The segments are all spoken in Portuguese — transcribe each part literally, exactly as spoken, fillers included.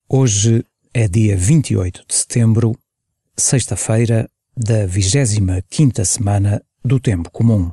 Hoje é dia vinte e oito de setembro, sexta-feira da vigésima quinta semana do Tempo Comum.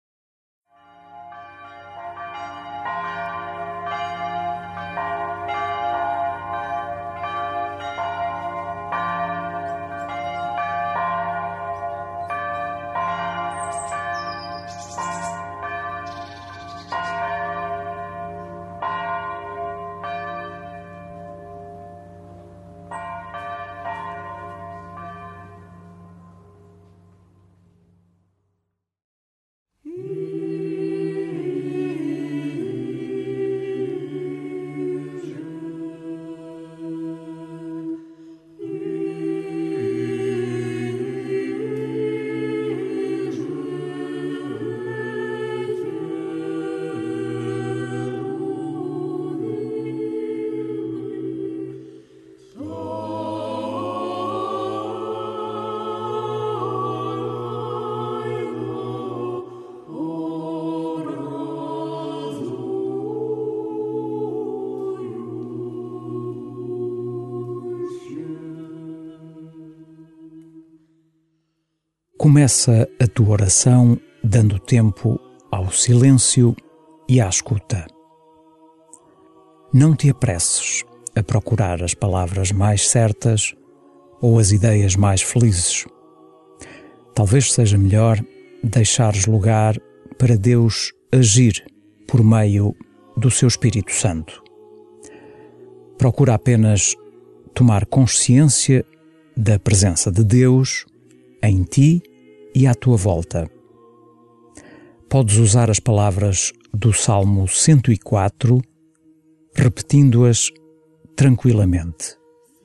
Começa a tua oração dando tempo ao silêncio e à escuta. Não te apresses a procurar as palavras mais certas ou as ideias mais felizes. Talvez seja melhor deixares lugar para Deus agir por meio do seu Espírito Santo. Procura apenas tomar consciência da presença de Deus em ti e à tua volta. Podes usar as palavras do Salmo cento e quatro, repetindo-as tranquilamente.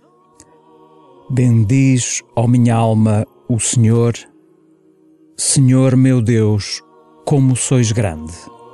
Bendiz, ó minha alma, o Senhor. Senhor meu Deus, como sois grande.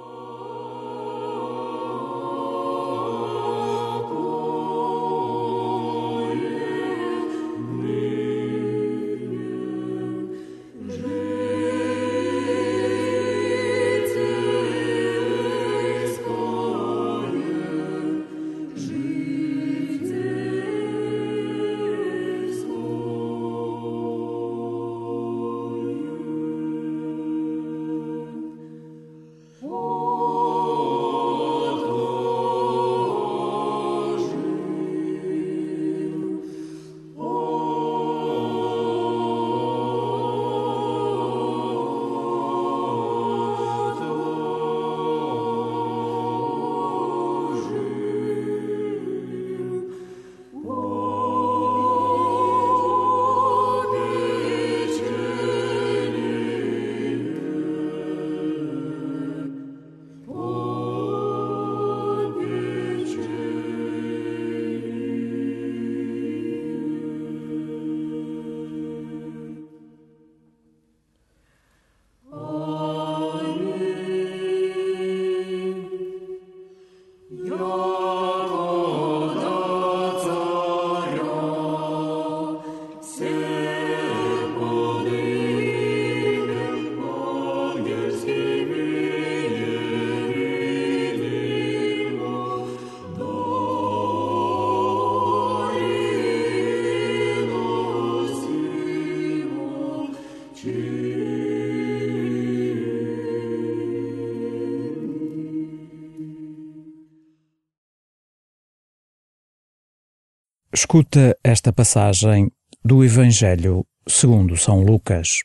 Escuta esta passagem do Evangelho segundo São Lucas.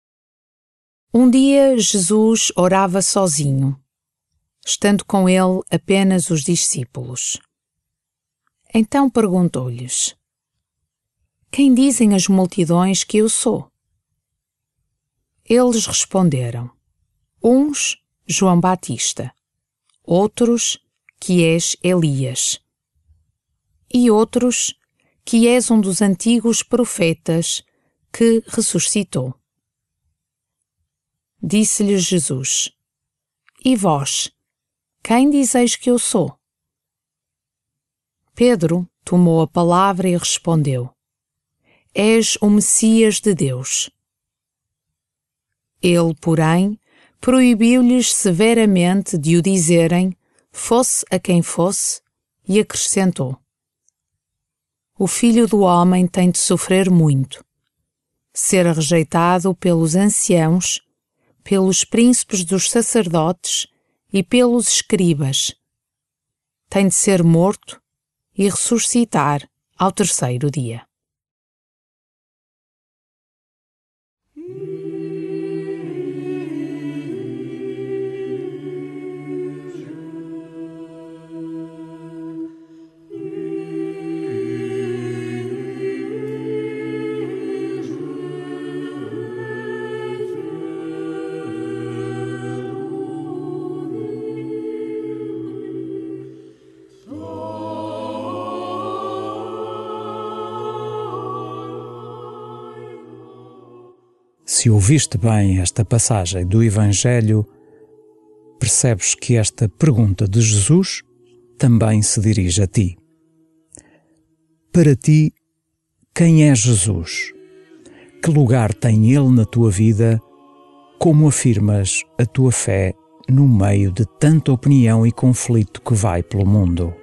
Um dia Jesus orava sozinho, estando com ele apenas os discípulos. Então perguntou-lhes: Quem dizem as multidões que eu sou? Eles responderam: Uns, João Batista, outros, que és Elias, e outros, que és um dos antigos profetas que ressuscitou. Disse-lhes Jesus: E vós, quem dizeis que eu sou? Pedro tomou a palavra e respondeu: És o Messias de Deus. Ele, porém, proibiu-lhes severamente de o dizerem, fosse a quem fosse, e acrescentou: o Filho do Homem tem de sofrer muito, ser rejeitado pelos anciãos, pelos príncipes dos sacerdotes e pelos escribas. Tem de ser morto e ressuscitar ao terceiro dia. Se ouviste bem esta passagem do Evangelho, percebes que esta pergunta de Jesus também se dirige a ti. Para ti, quem é Jesus? Que lugar tem Ele na tua vida? Como afirmas a tua fé no meio de tanta opinião e conflito que vai pelo mundo?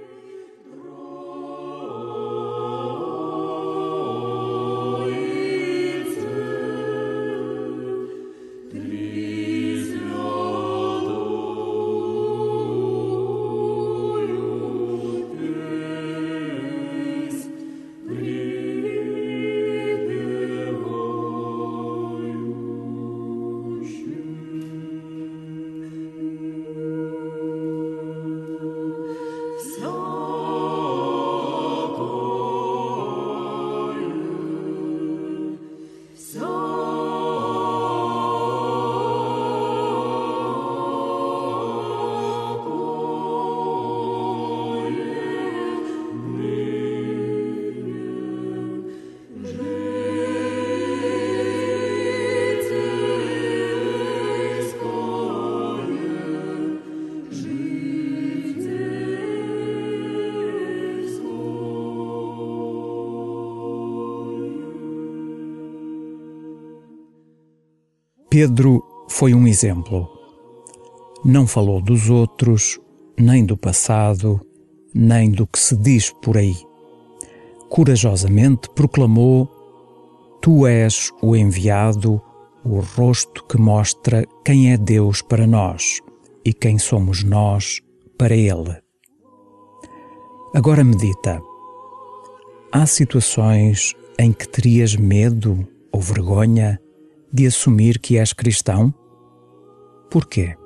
Pedro foi um exemplo. Não falou dos outros, nem do passado, nem do que se diz por aí. Corajosamente proclamou: Tu és o enviado, o rosto que mostra quem é Deus para nós e quem somos nós para Ele. Agora medita. Há situações em que terias medo ou vergonha de assumir que és cristão? Porquê?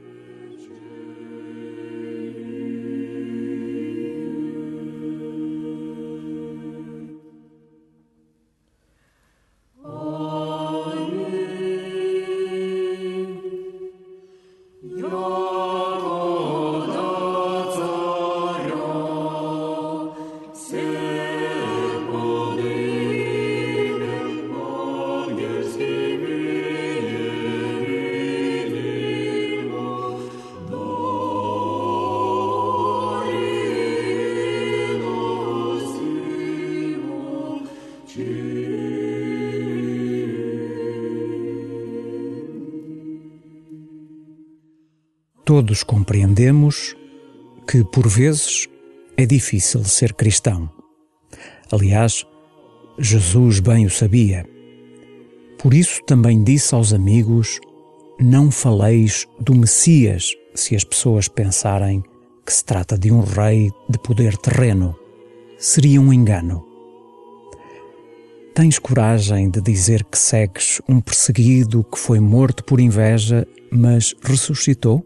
Todos compreendemos que, por vezes, é difícil ser cristão. Aliás, Jesus bem o sabia. Por isso também disse aos amigos: não faleis do Messias se as pessoas pensarem que se trata de um rei de poder terreno. Seria um engano. Tens coragem de dizer que segues um perseguido que foi morto por inveja, mas ressuscitou?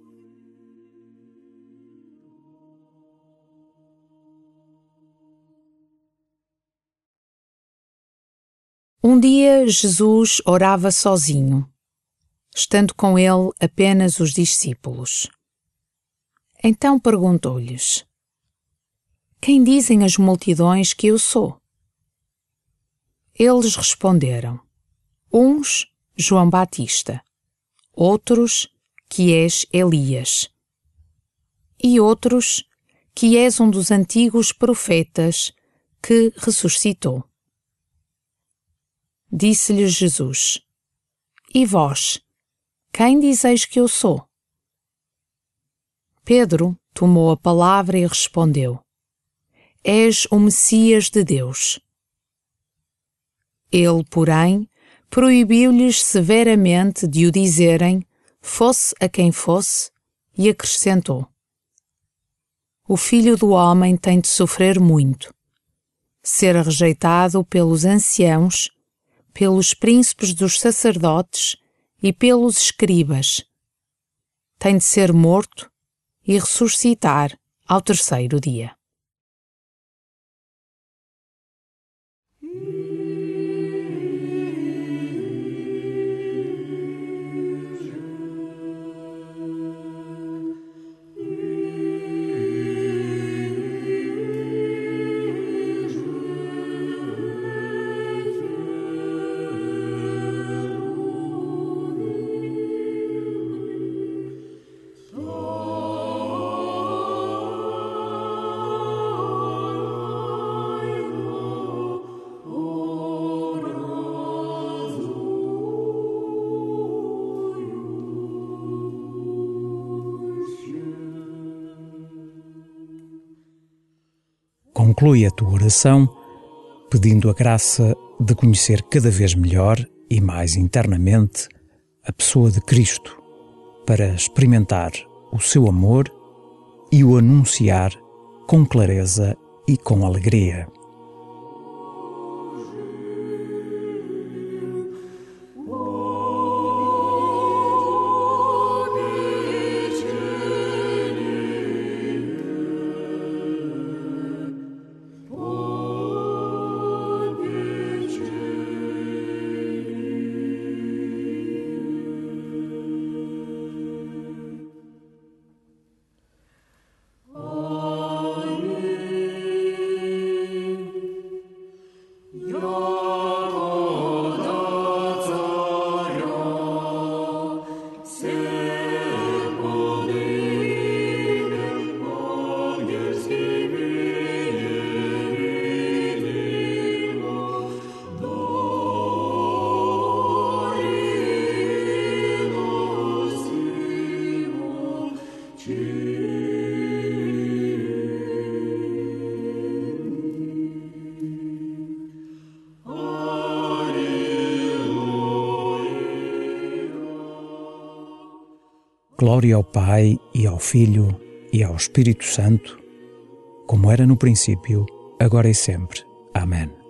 Um dia Jesus orava sozinho, estando com ele apenas os discípulos. Então perguntou-lhes: Quem dizem as multidões que eu sou? Eles responderam: Uns, João Batista, outros, que és Elias, e outros, que és um dos antigos profetas que ressuscitou. Disse-lhes Jesus: E vós, quem dizeis que eu sou? Pedro tomou a palavra e respondeu: és o Messias de Deus. Ele, porém, proibiu-lhes severamente de o dizerem, fosse a quem fosse, e acrescentou: O Filho do Homem tem de sofrer muito, ser rejeitado pelos anciãos, pelos príncipes dos sacerdotes e pelos escribas. Tem de ser morto e ressuscitar ao terceiro dia. Conclui a tua oração pedindo a graça de conhecer cada vez melhor e mais internamente a pessoa de Cristo, para experimentar o seu amor e o anunciar com clareza e com alegria. Glória ao Pai, e ao Filho, e ao Espírito Santo, como era no princípio, agora e sempre. Amém.